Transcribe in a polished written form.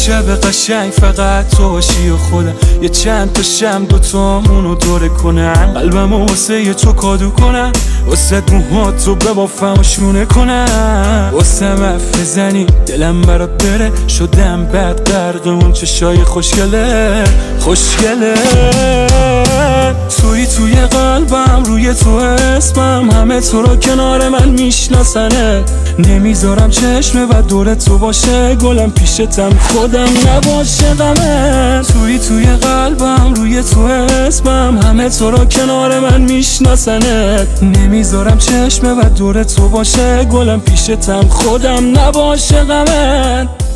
شب قشنگ فقط تو باشی و خودم، یه چند تا شم دوتامونو دوره کنن، قلبمو واسه یه تو کادو کنم، واسه موهاتو ببافم و شونه کنم، واسه مف بزنی دلم برات بره، شدم بد غرق اون چشای خوشگله خوشگله. توی قلبم، روی تو اسمم، همه تو رو کنار من میشناسنه، نمیذارم چشم بد دور تو باشه، گلم پیشتم خودم نباشه غمه. توی قلبم، روی تو اسمم، همه تو رو کنار من میشناسنه، نمیذارم چشم بد دور تو باشه، گلم پیشتم خودم نباشه غمه.